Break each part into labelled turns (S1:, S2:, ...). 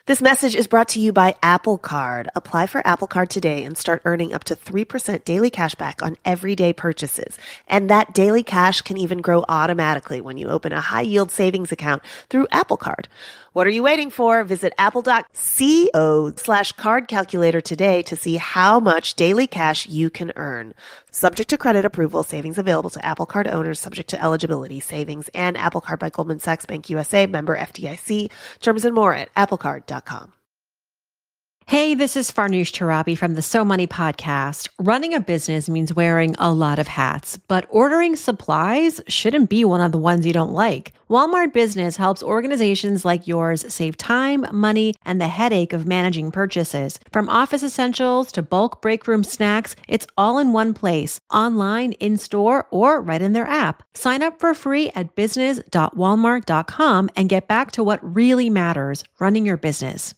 S1: This message is brought to you by Apple Card. Apply for Apple Card today and start earning up to 3% daily cash back on everyday purchases. And that daily cash can even grow automatically when you open a high-yield savings account through Apple Card. What are you waiting for? Visit apple.co/card calculator today to see how much daily cash you can earn. Subject to credit approval, savings available to Apple Card owners, subject to eligibility, savings, and Apple Card by Goldman Sachs Bank USA, member FDIC. Terms and more at applecard.com.
S2: Hey, this is Farnoosh Torabi from the So Money podcast. Running a business means wearing a lot of hats, but ordering supplies shouldn't be one of the ones you don't like. Walmart Business helps organizations like yours save time, money, and the headache of managing purchases. From office essentials to bulk break room snacks, it's all in one place, online, in-store, or right in their app. Sign up for free at business.walmart.com and get back to what really matters, running your business.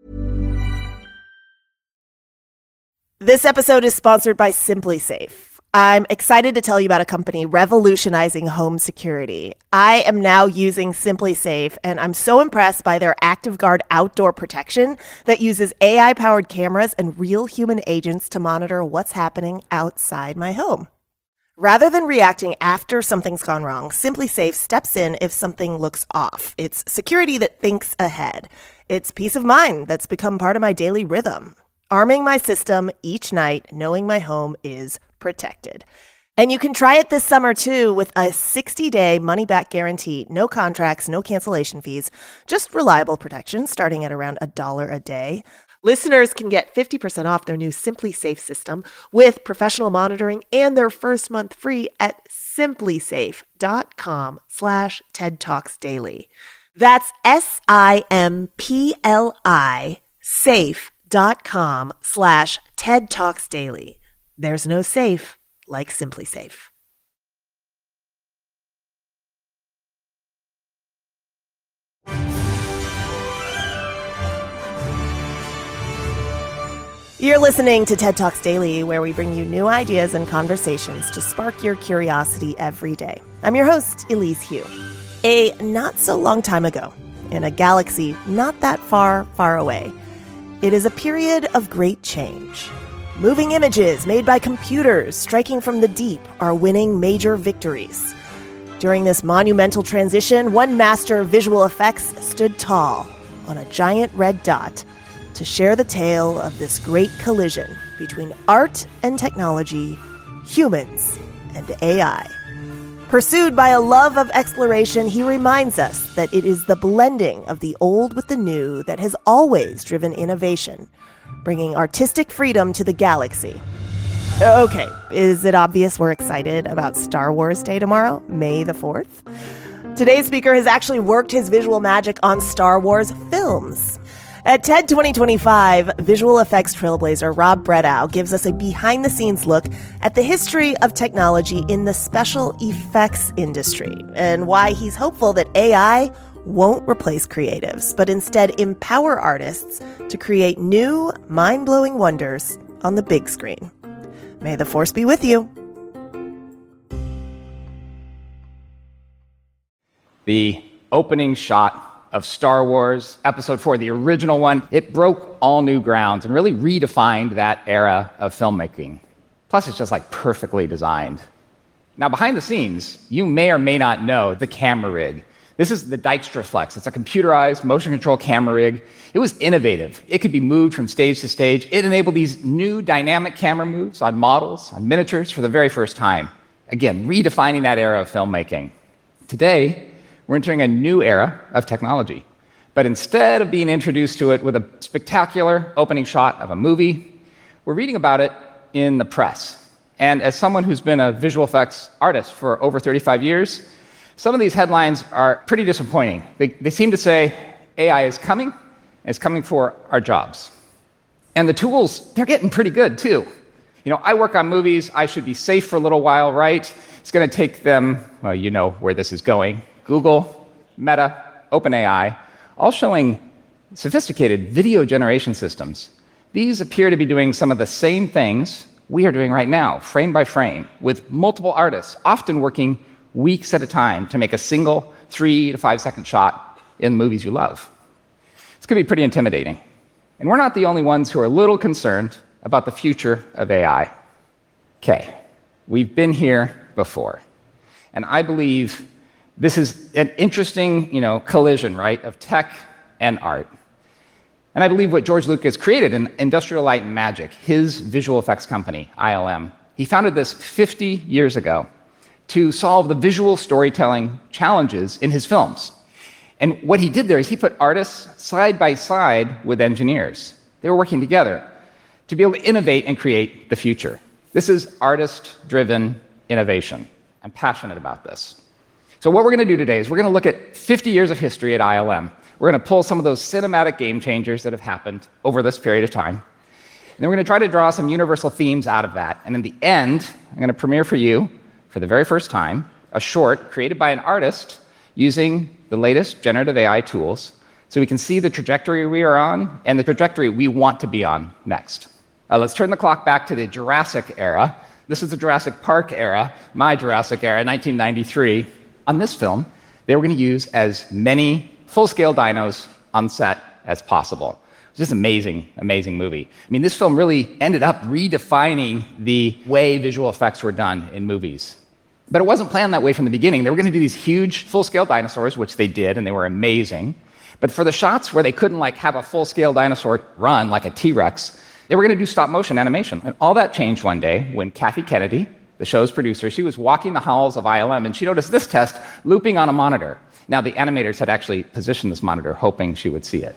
S1: This episode is sponsored by SimpliSafe. I'm excited to tell you about a company revolutionizing home security. I am now using SimpliSafe, and I'm so impressed by their ActiveGuard outdoor protection that uses AI-powered cameras and real human agents to monitor what's happening outside my home. Rather than reacting after something's gone wrong, SimpliSafe steps in if something looks off. It's security that thinks ahead. It's peace of mind that's become part of my daily rhythm. Arming my system each night, knowing my home is protected. And you can try it this summer too with a 60-day money-back guarantee. No contracts, no cancellation fees, just reliable protection starting at around $1 a day. Listeners can get 50% off their new SimpliSafe system with professional monitoring and their first month free at simplisafe.com/TED Talks Daily. That's SIMPLI safe.com/TED Talks Daily. There's no safe like SimpliSafe. You're listening to TED Talks Daily, where we bring you new ideas and conversations to spark your curiosity every day. I'm your host, Elise Hu. A not so long time ago, in a galaxy not that far, far away, it is a period of great change. Moving images made by computers striking from the deep are winning major victories. During this monumental transition, one master of visual effects stood tall on a giant red dot to share the tale of this great collision between art and technology, humans and AI. Pursued by a love of exploration, he reminds us that it is the blending of the old with the new that has always driven innovation, bringing artistic freedom to the galaxy. Okay, is it obvious we're excited about Star Wars Day tomorrow, May the 4th? Today's speaker has actually worked his visual magic on Star Wars films. At TED 2025, visual effects trailblazer Rob Bredow gives us a behind-the-scenes look at the history of technology in the special effects industry and why he's hopeful that AI won't replace creatives, but instead empower artists to create new, mind-blowing wonders on the big screen. May the Force be with you.
S3: The opening shot of Star Wars Episode 4, the original one, it broke all new grounds and really redefined that era of filmmaking. Plus, it's just like perfectly designed. Now, behind the scenes, you may or may not know the camera rig. This is the Dykstra Flex. It's a computerized motion control camera rig. It was innovative. It could be moved from stage to stage. It enabled these new dynamic camera moves on models, on miniatures for the very first time. Again, redefining that era of filmmaking. Today, we're entering a new era of technology. But instead of being introduced to it with a spectacular opening shot of a movie, we're reading about it in the press. And as someone who's been a visual effects artist for over 35 years, some of these headlines are pretty disappointing. They seem to say AI is coming, and it's coming for our jobs. And the tools, they're getting pretty good too. You know, I work on movies, I should be safe for a little while, right? It's going to take them, well, you know where this is going. Google, Meta, OpenAI, all showing sophisticated video generation systems. These appear to be doing some of the same things we are doing right now, frame by frame, with multiple artists, often working weeks at a time to make a single 3 to 5 second shot in movies you love. This could be pretty intimidating. And we're not the only ones who are a little concerned about the future of AI. Okay, we've been here before. And I believe this is an interesting, collision, right, of tech and art. And I believe what George Lucas created in Industrial Light and Magic, his visual effects company, ILM, he founded this 50 years ago to solve the visual storytelling challenges in his films. And what he did there is he put artists side by side with engineers. They were working together to be able to innovate and create the future. This is artist-driven innovation. I'm passionate about this. So what we're going to do today is we're going to look at 50 years of history at ILM. We're going to pull some of those cinematic game changers that have happened over this period of time. And then we're going to try to draw some universal themes out of that. And in the end, I'm going to premiere for you, for the very first time, a short created by an artist using the latest generative AI tools so we can see the trajectory we are on and the trajectory we want to be on next. Let's turn the clock back to the Jurassic era. This is the Jurassic Park era, my Jurassic era, 1993. On this film, they were going to use as many full-scale dinos on set as possible. It's just an amazing, amazing movie. I mean, this film really ended up redefining the way visual effects were done in movies. But it wasn't planned that way from the beginning. They were going to do these huge full-scale dinosaurs, which they did, and they were amazing. But for the shots where they couldn't have a full-scale dinosaur run like a T-Rex, they were going to do stop-motion animation. And all that changed one day when Kathy Kennedy, the show's producer, she was walking the halls of ILM, and she noticed this test looping on a monitor. Now, the animators had actually positioned this monitor, hoping she would see it.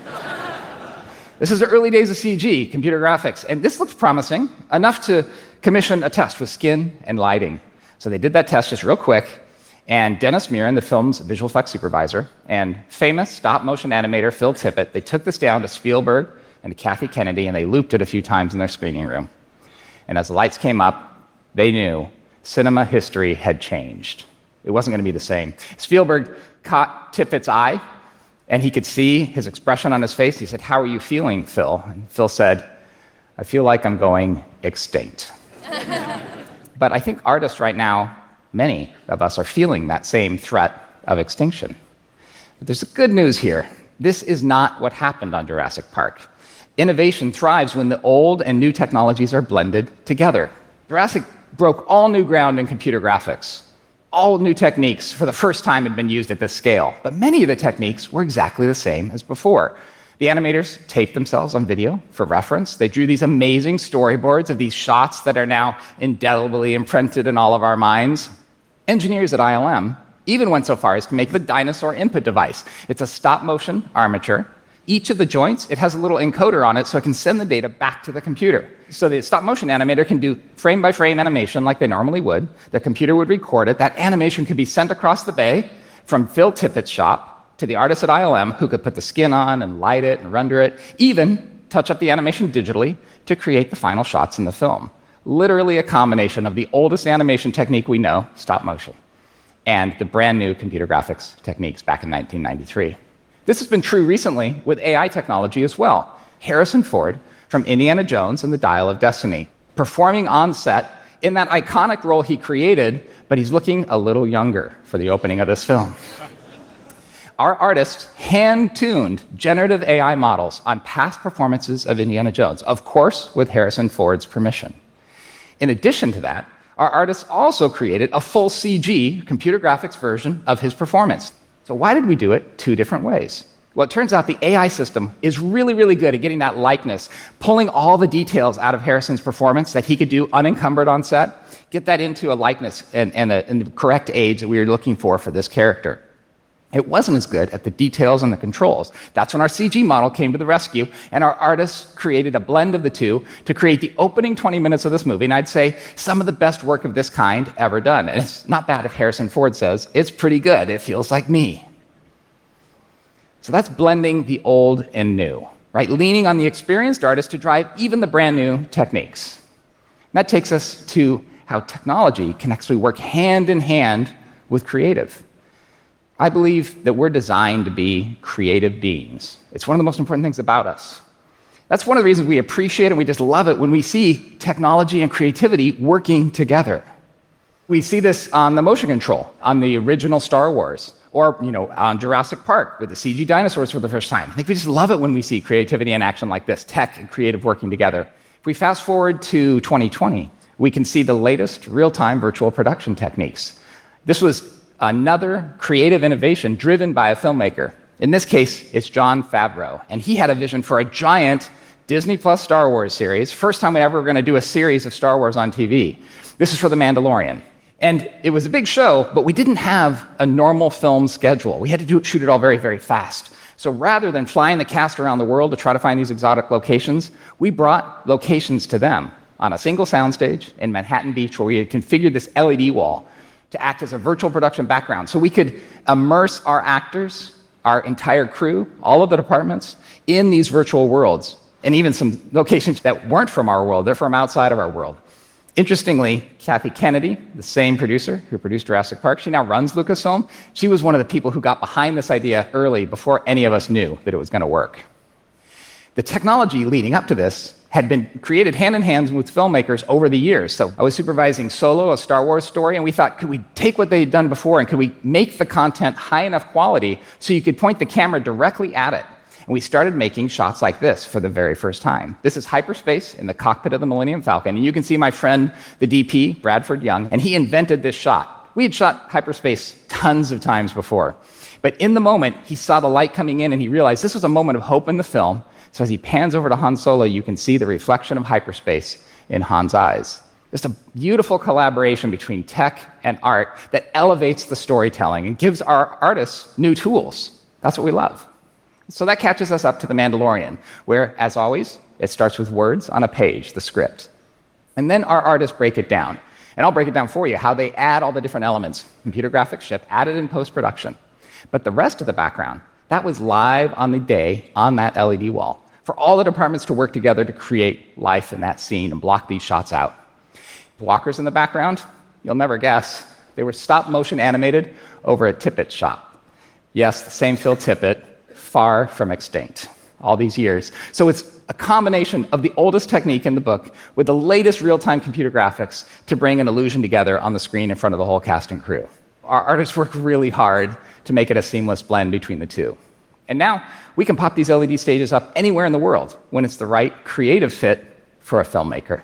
S3: This is the early days of CG, computer graphics, and this looks promising, enough to commission a test with skin and lighting. So they did that test just real quick, and Dennis Muren, the film's visual effects supervisor, and famous stop-motion animator Phil Tippett, they took this down to Spielberg and to Kathy Kennedy, and they looped it a few times in their screening room. And as the lights came up, they knew cinema history had changed. It wasn't going to be the same. Spielberg caught Tippett's eye, and he could see his expression on his face. He said, "How are you feeling, Phil?" And Phil said, "I feel like I'm going extinct." But I think artists right now, many of us, are feeling that same threat of extinction. But there's good news here. This is not what happened on Jurassic Park. Innovation thrives when the old and new technologies are blended together. Jurassic broke all new ground in computer graphics. All new techniques for the first time had been used at this scale, but many of the techniques were exactly the same as before. The animators taped themselves on video for reference. They drew these amazing storyboards of these shots that are now indelibly imprinted in all of our minds. Engineers at ILM even went so far as to make the dinosaur input device. It's a stop-motion armature. Each of the joints, it has a little encoder on it so it can send the data back to the computer. So the stop-motion animator can do frame-by-frame animation like they normally would. The computer would record it. That animation could be sent across the bay from Phil Tippett's shop to the artist at ILM, who could put the skin on and light it and render it, even touch up the animation digitally to create the final shots in the film. Literally a combination of the oldest animation technique we know, stop-motion, and the brand new computer graphics techniques back in 1993. This has been true recently with AI technology as well. Harrison Ford from Indiana Jones and the Dial of Destiny, performing on set in that iconic role he created, but he's looking a little younger for the opening of this film. Our artists hand-tuned generative AI models on past performances of Indiana Jones, of course with Harrison Ford's permission. In addition to that, our artists also created a full CG, computer graphics version of his performance. So why did we do it two different ways? Well, it turns out the AI system is really, really good at getting that likeness, pulling all the details out of Harrison's performance that he could do unencumbered on set, get that into a likeness and the correct age that we were looking for this character. It wasn't as good at the details and the controls. That's when our CG model came to the rescue, and our artists created a blend of the two to create the opening 20 minutes of this movie, and I'd say some of the best work of this kind ever done. And it's not bad if Harrison Ford says, "It's pretty good, it feels like me." So that's blending the old and new, right? Leaning on the experienced artist to drive even the brand new techniques. And that takes us to how technology can actually work hand in hand with creative. I believe that we're designed to be creative beings. It's one of the most important things about us. That's one of the reasons we appreciate and we just love it when we see technology and creativity working together. We see this on the motion control, on the original Star Wars, Or, on Jurassic Park with the CG dinosaurs for the first time. I think we just love it when we see creativity in action like this, tech and creative working together. If we fast forward to 2020, we can see the latest real-time virtual production techniques. This was another creative innovation driven by a filmmaker. In this case, it's Jon Favreau, and he had a vision for a giant Disney Plus Star Wars series. First time we ever were going to do a series of Star Wars on TV. This is for The Mandalorian. And it was a big show, but we didn't have a normal film schedule. We had to shoot it all very, very fast. So rather than flying the cast around the world to try to find these exotic locations, we brought locations to them on a single soundstage in Manhattan Beach, where we had configured this LED wall to act as a virtual production background. So we could immerse our actors, our entire crew, all of the departments, in these virtual worlds, and even some locations that weren't from our world, they're from outside of our world. Interestingly, Kathy Kennedy, the same producer who produced Jurassic Park, she now runs Lucasfilm. She was one of the people who got behind this idea early, before any of us knew that it was going to work. The technology leading up to this had been created hand in hand with filmmakers over the years. So I was supervising Solo, a Star Wars story, and we thought, could we take what they'd done before and could we make the content high enough quality so you could point the camera directly at it? And we started making shots like this for the very first time. This is hyperspace in the cockpit of the Millennium Falcon. And you can see my friend, the DP, Bradford Young, and he invented this shot. We had shot hyperspace tons of times before. But in the moment, he saw the light coming in and he realized this was a moment of hope in the film. So as he pans over to Han Solo, you can see the reflection of hyperspace in Han's eyes. Just a beautiful collaboration between tech and art that elevates the storytelling and gives our artists new tools. That's what we love. So that catches us up to The Mandalorian, where, as always, it starts with words on a page, the script. And then our artists break it down. And I'll break it down for you, how they add all the different elements. Computer graphics ship, added in post-production. But the rest of the background, that was live on the day on that LED wall, for all the departments to work together to create life in that scene and block these shots out. The walkers in the background, you'll never guess, they were stop-motion animated over a Tippett shot. Yes, the same Phil Tippett, far from extinct all these years. So it's a combination of the oldest technique in the book with the latest real-time computer graphics to bring an illusion together on the screen in front of the whole cast and crew. Our artists work really hard to make it a seamless blend between the two. And now we can pop these LED stages up anywhere in the world when it's the right creative fit for a filmmaker.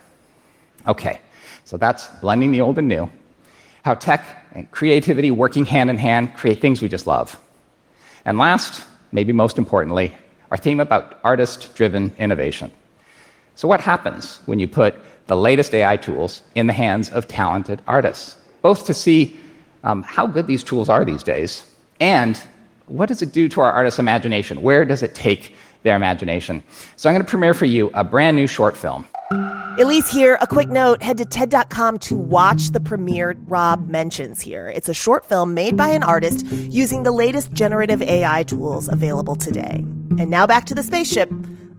S3: Okay, so that's blending the old and new, how tech and creativity working hand in hand create things we just love. And last, maybe most importantly, our theme about artist-driven innovation. So what happens when you put the latest AI tools in the hands of talented artists? Both to see how good these tools are these days, and what does it do to our artists' imagination? Where does it take their imagination? So I'm going to premiere for you a brand new short film.
S1: Elise here. A quick note, head to TED.com to watch the premiere Rob mentions here. It's a short film made by an artist using the latest generative AI tools available today. And now back to the spaceship.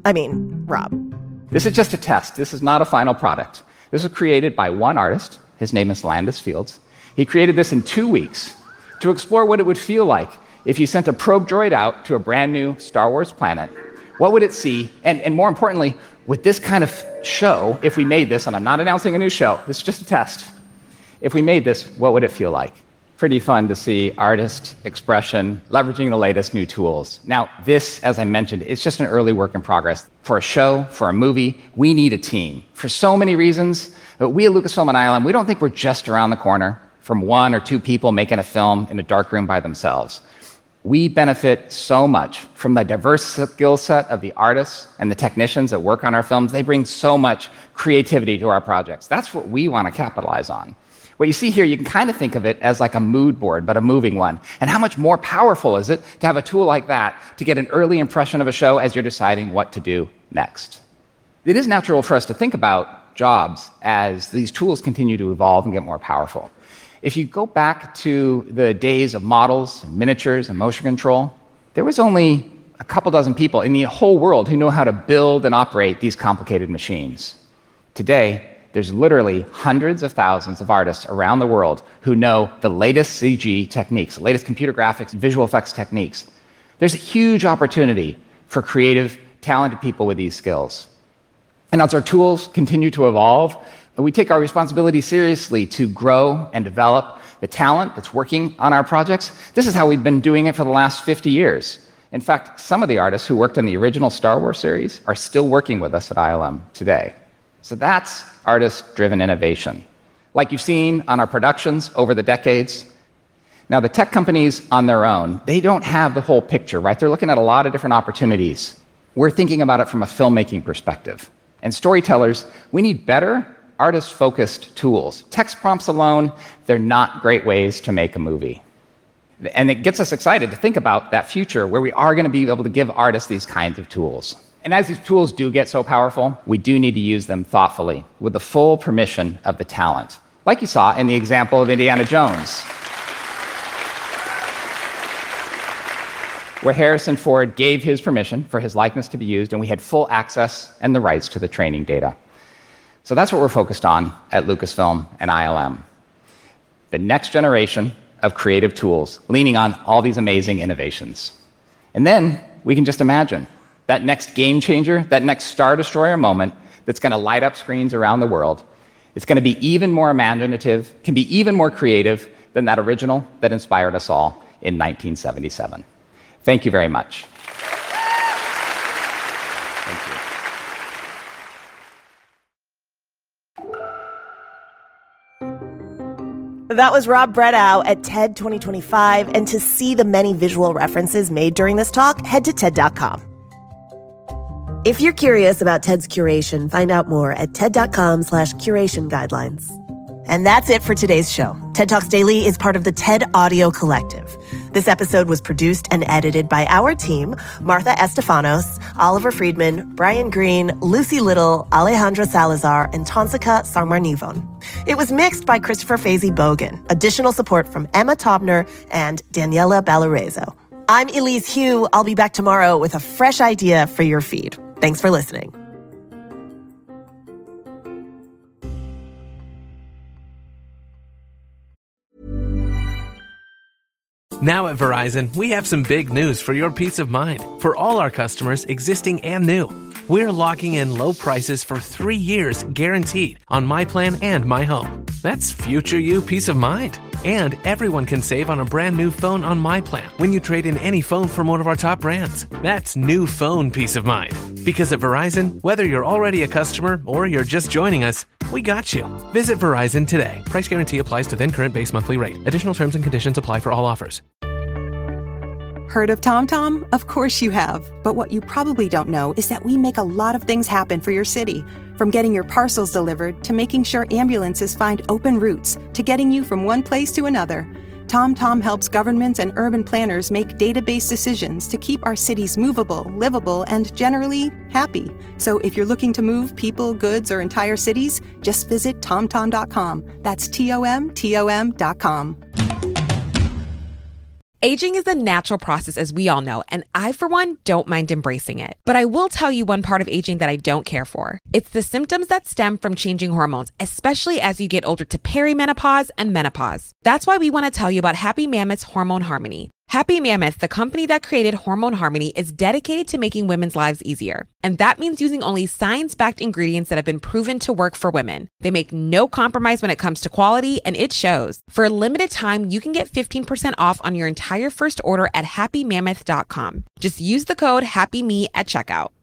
S1: Rob.
S3: This is just a test. This is not a final product. This was created by one artist. His name is Landis Fields. He created this in 2 weeks to explore what it would feel like if you sent a probe droid out to a brand new Star Wars planet. What would it see? And more importantly, with this kind of show, if we made this, and I'm not announcing a new show, this is just a test. If we made this, what would it feel like? Pretty fun to see artist expression leveraging the latest new tools. Now, this, as I mentioned, it's just an early work in progress. For a show, for a movie, we need a team. For so many reasons, but we at Lucasfilm and ILM, we don't think we're just around the corner from 1 or 2 people making a film in a dark room by themselves. We benefit so much from the diverse skill set of the artists and the technicians that work on our films. They bring so much creativity to our projects. That's what we want to capitalize on. What you see here, you can kind of think of it as like a mood board, but a moving one. And how much more powerful is it to have a tool like that to get an early impression of a show as you're deciding what to do next? It is natural for us to think about jobs as these tools continue to evolve and get more powerful. If you go back to the days of models, and miniatures, and motion control, there was only a couple dozen people in the whole world who know how to build and operate these complicated machines. Today, there's literally hundreds of thousands of artists around the world who know the latest CG techniques, the latest computer graphics, visual effects techniques. There's a huge opportunity for creative, talented people with these skills. And as our tools continue to evolve, we take our responsibility seriously to grow and develop the talent that's working on our projects, this is how we've been doing it for the last 50 years. In fact, some of the artists who worked on the original Star Wars series are still working with us at ILM today. So that's artist-driven innovation, like you've seen on our productions over the decades. Now, the tech companies on their own, they don't have the whole picture, right? They're looking at a lot of different opportunities. We're thinking about it from a filmmaking perspective. And storytellers, we need better artist-focused tools. Text prompts alone, they're not great ways to make a movie. And it gets us excited to think about that future where we are going to be able to give artists these kinds of tools. And as these tools do get so powerful, we do need to use them thoughtfully, with the full permission of the talent, like you saw in the example of Indiana Jones, where Harrison Ford gave his permission for his likeness to be used, and we had full access and the rights to the training data. So that's what we're focused on at Lucasfilm and ILM. The next generation of creative tools, leaning on all these amazing innovations. And then we can just imagine that next game changer, that next Star Destroyer moment that's going to light up screens around the world. It's going to be even more imaginative, can be even more creative than that original that inspired us all in 1977. Thank you very much. Thank you.
S1: That was Rob Bredow at TED 2025, and to see the many visual references made during this talk, head to TED.com. If you're curious about TED's curation, find out more at TED.com/curation guidelines. And that's it for today's show. TED Talks Daily is part of the TED Audio Collective. This episode was produced and edited by our team, Martha Estefanos, Oliver Friedman, Brian Green, Lucy Little, Alejandra Salazar, and Tonsika Sarmarnivon. It was mixed by Christopher Fazy Bogan. Additional support from Emma Tobner and Daniela Ballarezo. I'm Elise Hu. I'll be back tomorrow with a fresh idea for your feed. Thanks for listening.
S4: Now at Verizon, we have some big news for your peace of mind. For all our customers, existing and new, we're locking in low prices for 3 years guaranteed on My Plan and My Home. That's future you peace of mind. And everyone can save on a brand new phone on My Plan when you trade in any phone from one of our top brands. That's new phone peace of mind. Because at Verizon, whether you're already a customer or you're just joining us, we got you. Visit Verizon today. Price guarantee applies to then current base monthly rate. Additional terms and conditions apply for all offers.
S5: Heard of TomTom? Of course you have. But what you probably don't know is that we make a lot of things happen for your city. From getting your parcels delivered, to making sure ambulances find open routes, to getting you from one place to another. TomTom helps governments and urban planners make data-based decisions to keep our cities movable, livable, and generally happy. So if you're looking to move people, goods, or entire cities, just visit TomTom.com. That's TomTom.com.
S6: Aging is a natural process, as we all know, and I, for one, don't mind embracing it. But I will tell you one part of aging that I don't care for. It's the symptoms that stem from changing hormones, especially as you get older to perimenopause and menopause. That's why we want to tell you about Happy Mammoth's Hormone Harmony. Happy Mammoth, the company that created Hormone Harmony, is dedicated to making women's lives easier. And that means using only science-backed ingredients that have been proven to work for women. They make no compromise when it comes to quality, and it shows. For a limited time, you can get 15% off on your entire first order at happymammoth.com. Just use the code HAPPYME at checkout.